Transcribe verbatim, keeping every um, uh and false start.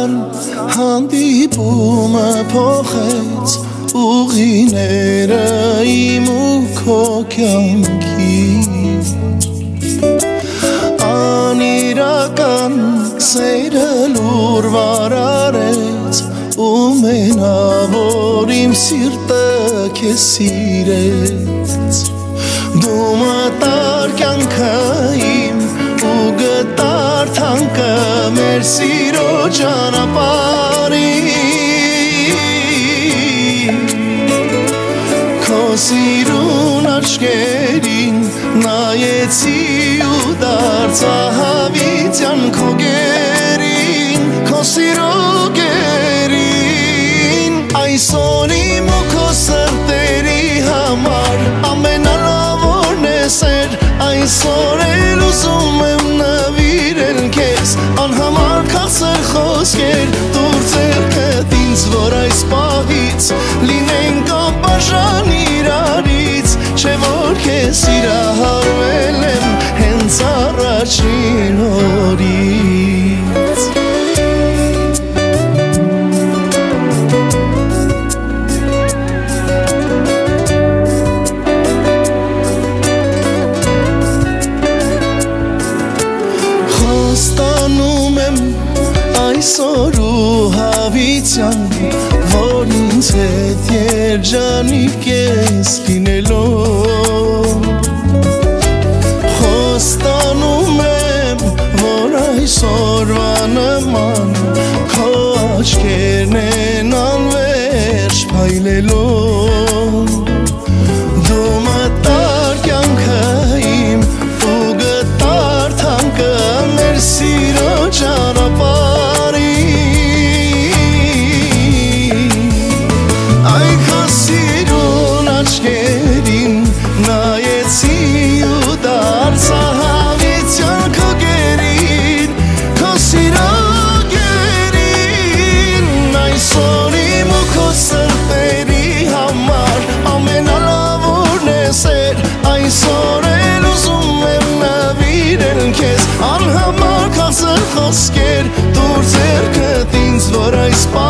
Անկարդալ հանդիպումը փոխեց ուղիները իմ ու քո կյանքի Անիրական սերը լուր վարարեց ու մենավոր իմ սիրտը քեզ սիրեց Դու մտար կյանքը իմ ու գտար թանկը մեր սիրո ճանապարհին Քո սիրուն աչքերին նայեցի ու դարձա հավիտյան քո գերին Քո սիրո գերին Այսօր իմ ու քո սրտերի համար ամենալավորն է սեր Այսօր էլ ուզում եմ նվիրել քեզ անհամար քաղցր խոսքեր Դուր ձեռքդ ինձ որ այս պահից լինենք անբաժան իրարից Չէ որ քեզ սիրահարվել եմ հենց առաջին օրից Այսօր ու հավիտյան, որ ինձ հետ երջանիկ ես լինելով Խոստանում եմ, որ այսօրվա նման Քո աչքերն են անվերջ փայլելով Դու մտար կյանքը իմ ու գտար թանկը մեր սիրո ճանապարհ Այսօր էլ ուզում եմ նվիրել քեզ անհամար քաղցր խոսքեր Դուր ձեռքդ ինձ որ այս